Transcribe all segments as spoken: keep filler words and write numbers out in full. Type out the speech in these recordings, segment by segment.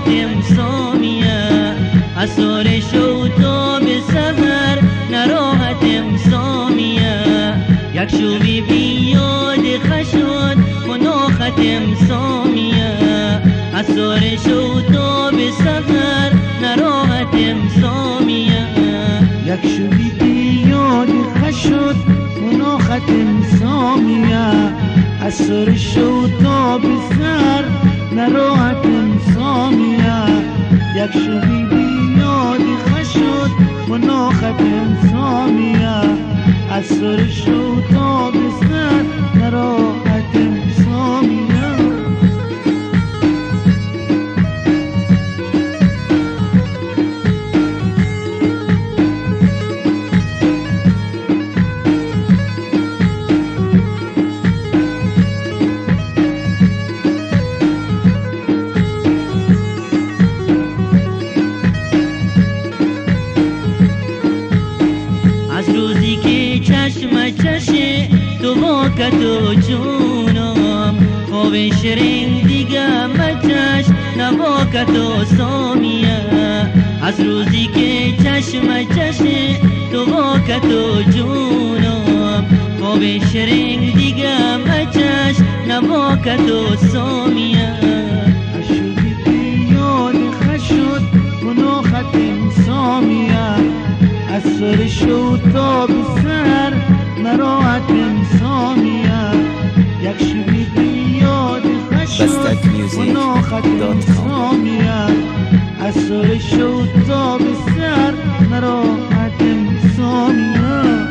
نراحتم سامیه اثر شو تا به سحر نراحتم سامیه یک شوی بیاد خشد مناختم سامیه اثر شو تا به سحر نراحتم سامیه یک شوی بیاد خشد مناختم سامیه اثر شو تا به سحر نراحتم سامیه یک شوی بیاد خشد مناختم سامیه اثر شو تا به سحر نراحتم سامیه از روزی که چشم چشه تو واکت و جونم خواب شرین دیگه مچش نواکت و سامیه از روزی که چشم چشه تو واکت و جونم خواب شرین دیگه مچش نواکت و سامیه اشوی بیاد خشد مناختم سامیه اثر شو تا به سحر نراحتم سامیه یک شوی بیاد خشد مناختم سامیه اثر شو تا به سحر نراحتم سامیه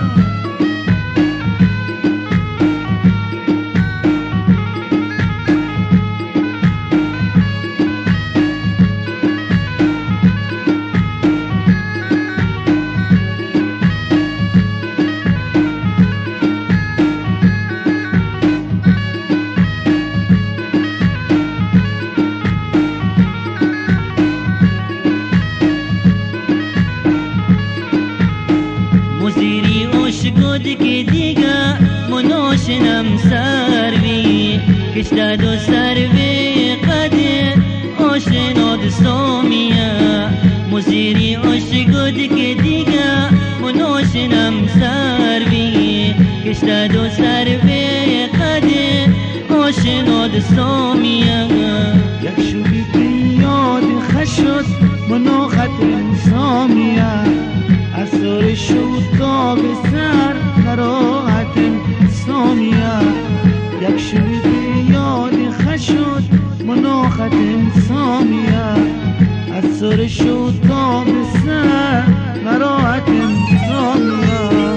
مزیری عشقود که دیگه مناشنم سروی کشته دو سروی قده آشناد سامیه مزیری عشقود که دیگه مناشنم سروی کشته دو سروی قده آشناد سامیه یک شوی بیاد خشد مناختم سامیه اثر شو تا به سحر نراحتم سامیه یک شوی بیاد خشد مناختم سامیه اثر شو تا به سحر نراحتم سامیه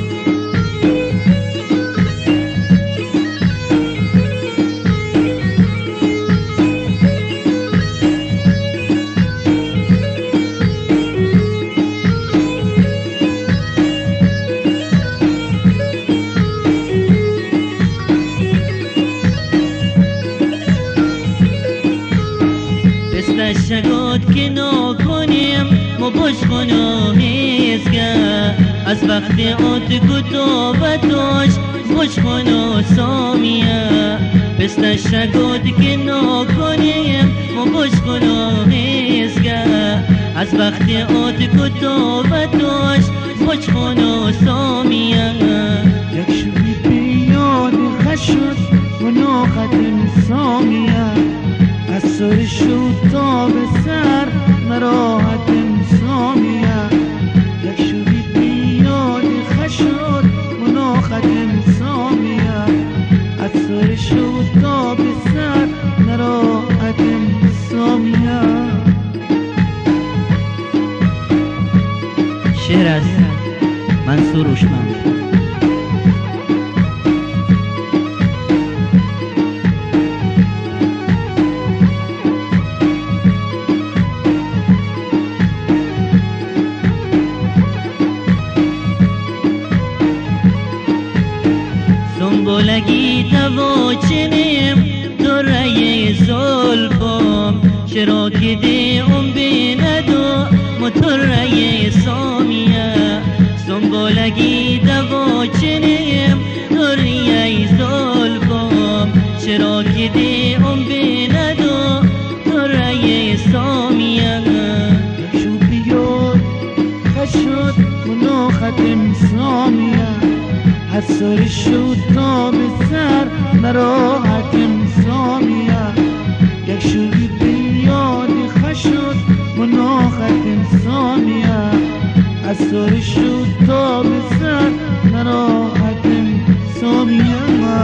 شگاد که نکنیم ما باش خونم ایزگه از وقت آت کتابتاش باش خونم سامیه بسته شگاد که نکنیم ما باش خونم ایزگه از وقت آت کتابتاش باش خونم سامیه یک شوی بیاد خشد مناختم سامیه اثر شو تا به سحر نراحتم سامیه یک شوی بیاد خشد مناختم سامیه اثر شو تا به سحر نراحتم سامیه شعر از منصور هوشمند. سنبولگی دوا چنیم دوره زلفم چرا که دیم بیندو مطره سامیه سنبولگی دوا چنیم دوره زلفم چرا که دیم بیندو دوره سامیه از سر شد تا به سر نراحتم سامیه یک شوی بیاد خشد مناختم سامیه از سر شد تا به سر نراحتم سامیه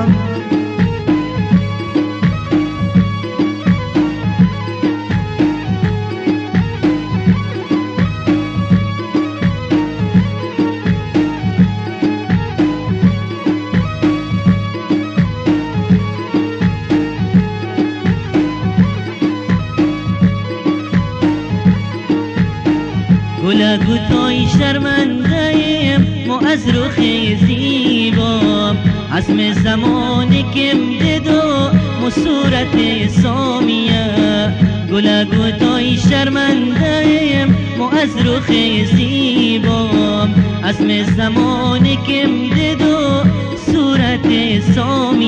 گلگو توی شرمندهیم و از رخ زیبام اسم زمان کم دیدو و صورت سامیه گلگو توی شرمندهیم و از رخ زیبام اسم زمان کم دیدو صورت سامیه